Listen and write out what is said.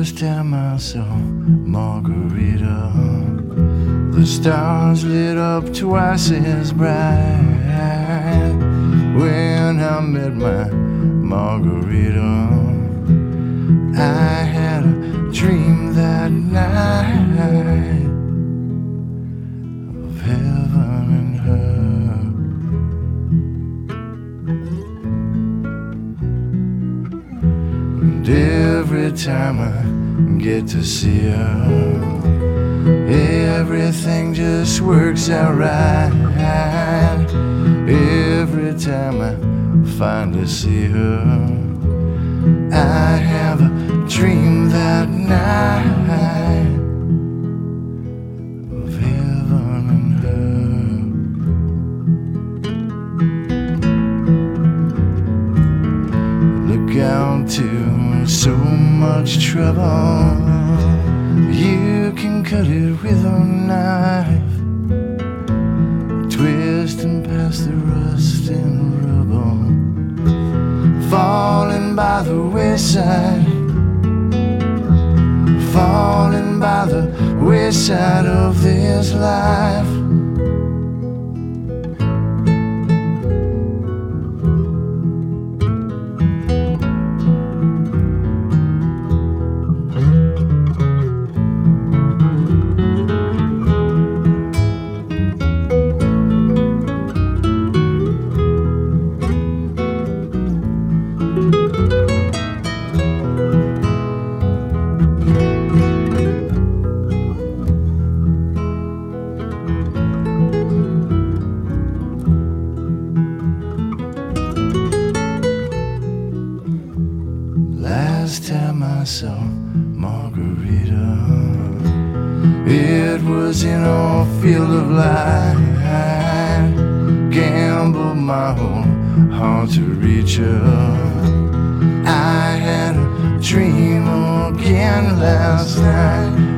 first time I saw Margarita, the stars lit up twice as bright. When I met my Margarita, I had a dream that night of heaven and her. And every time I get to see her, everything just works out right. Every time I finally see her, I have a dream that night of heaven and her. Look out to so much trouble, you can cut it with a knife, twisting past the rust and rubble, falling by the wayside, falling by the wayside of this life. Last time I saw Margarita, it was in a field of light. Gambled my whole heart to reach her. I had a dream again last night.